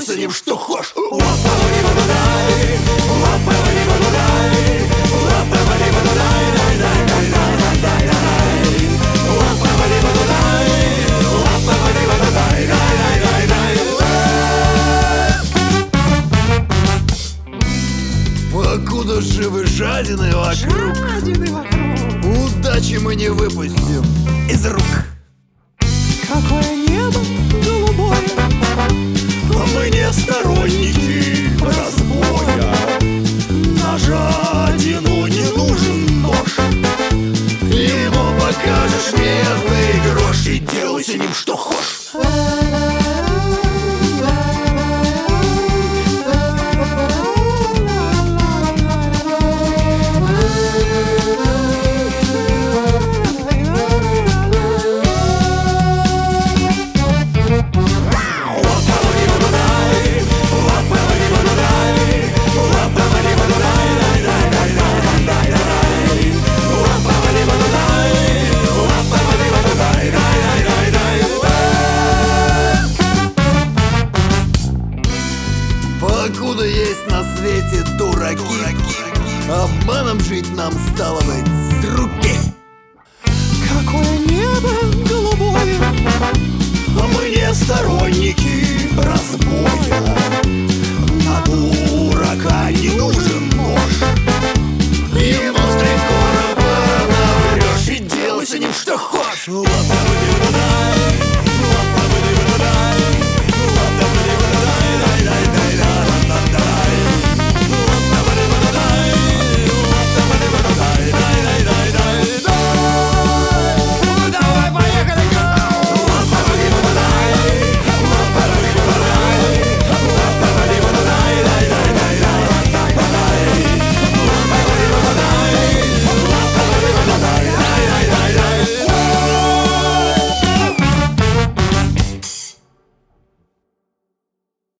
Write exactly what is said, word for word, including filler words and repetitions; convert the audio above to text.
делай с ним что хочешь. Покуда живы жадины вокруг, Жадины вокруг. удачи мы не выпустим из рук. Какое небо голубое, А мы не сторонники разбоя. На жадину не нужен нож. Ему покажешь медный грош и делай с ним что хочешь. Покуда есть на свете дураки, обманом жить нам стало быть с руки. какое небо голубое, А мы не сторонники разбоя. На дурака не нужен нож. Ему с три короба наврешь и делай с ним что хочешь.